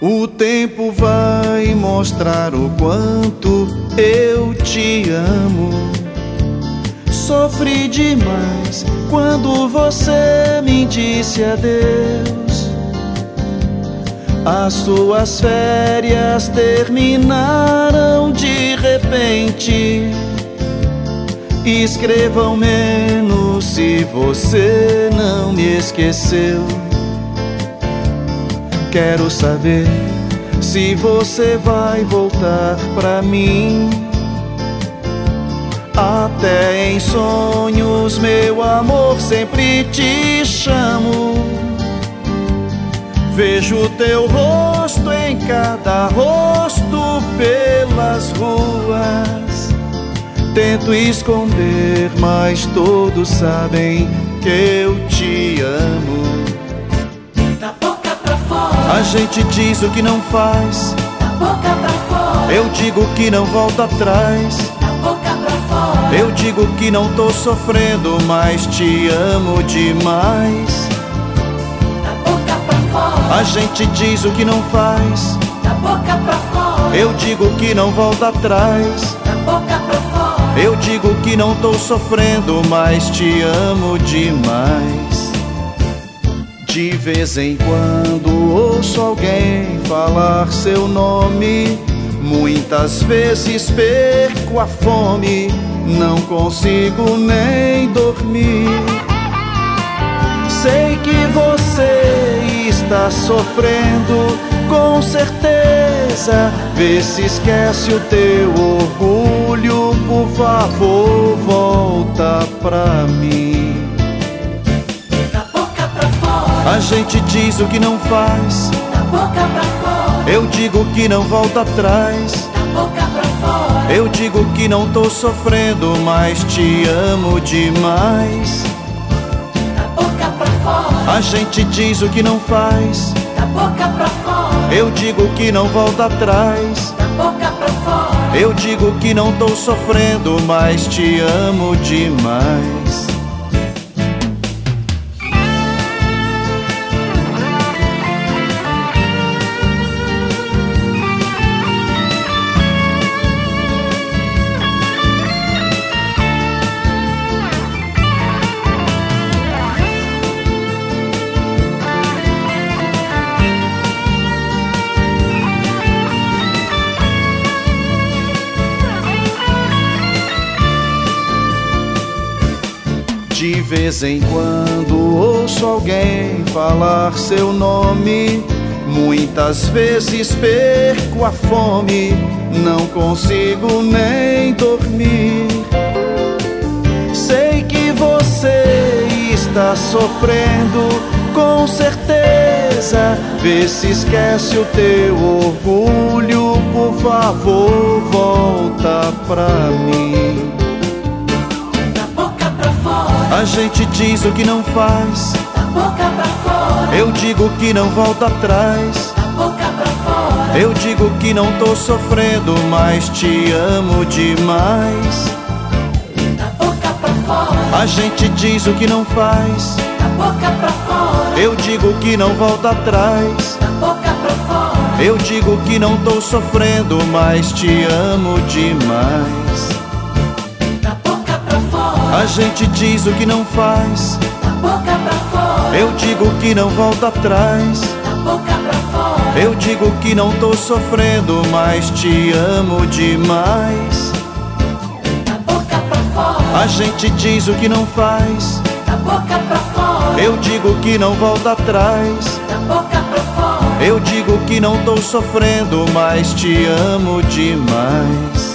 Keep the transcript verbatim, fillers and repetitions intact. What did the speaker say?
O tempo vai mostrar o quanto eu te amo. Sofri demais quando você me disse adeus. As suas férias terminaram de repente. Escrevam menos se você não me esqueceu. Quero saber se você vai voltar pra mim. Até em sonhos, meu amor, sempre te chamo. Vejo teu rosto em cada rosto pelas ruas. Tento esconder, mas todos sabem que eu te amo. Da boca pra fora, a gente diz o que não faz. da boca pra fora, Eu digo que não volta atrás. da boca pra fora, Eu digo que não tô sofrendo, mas te amo demais. da boca pra fora, A gente diz o que não faz. da boca pra fora, Eu digo que não volta atrás. da boca pra fora, Eu digo que não tô sofrendo, mas te amo demais. De vez em quando ouço alguém falar seu nome. Muitas vezes perco a fome, não consigo nem dormir. Sei que você está sofrendo, com certeza. Vê se esquece o teu orgulho, por favor, volta pra mim. da boca pra fora, A gente diz o que não faz. da boca pra fora, Eu digo que não volta atrás. da boca pra fora, Eu digo que não tô sofrendo, mas te amo demais. da boca pra fora, A gente diz o que não faz. da boca pra fora, Eu digo que não volta atrás. da boca pra fora, Eu digo que não tô sofrendo, mas te amo demais. De vez em quando ouço alguém falar seu nome. Muitas vezes perco a fome, não consigo nem dormir. Sei que você está sofrendo, com certeza. Vê se esquece o teu orgulho, por favor, volta pra mim. A gente diz o que não faz. da boca pra fora, Eu digo que não volta atrás. da boca pra fora, Eu digo que não tô sofrendo, mas te amo demais. da boca pra fora, A gente diz o que não faz. da boca pra fora, Eu digo que não volta atrás. da boca pra fora, Eu digo que não tô sofrendo, mas te amo demais. da boca pra fora, A gente diz o que não faz. da boca pra fora, Eu digo que não volta atrás. da boca pra fora, Eu digo que não tô sofrendo, mas te amo demais. da boca pra fora, A gente diz o que não faz. da boca pra fora, Eu digo que não volta atrás. da boca pra fora, Eu digo que não tô sofrendo, mas te amo demais.